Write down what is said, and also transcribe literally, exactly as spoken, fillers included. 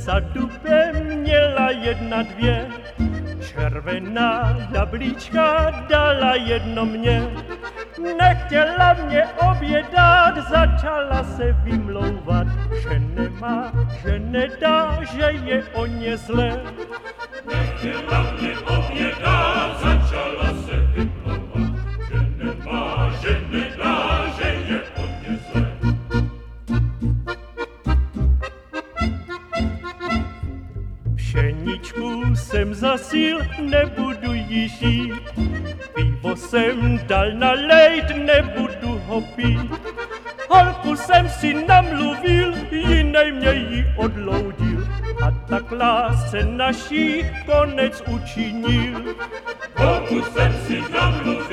zadubě měla jedna dvě, červená jablíčka dala jedno mě. Nechtěla mě obě dát, začala se vymlouvat, že nemá, že nedá, že je o ně zlé. Nechtěla mě obě dát, začala se vymlouvat, že nemá, že nedá, že je o ně zlé. Pšeničku jsem zasil, nebudu jí žít, pivo jsem dal nalejt, nebudu ho pít. Holku jsem si namluvil, jinej mě ji odloudil, a tak lásce naší konec učinil. Holku jsem si namluvil,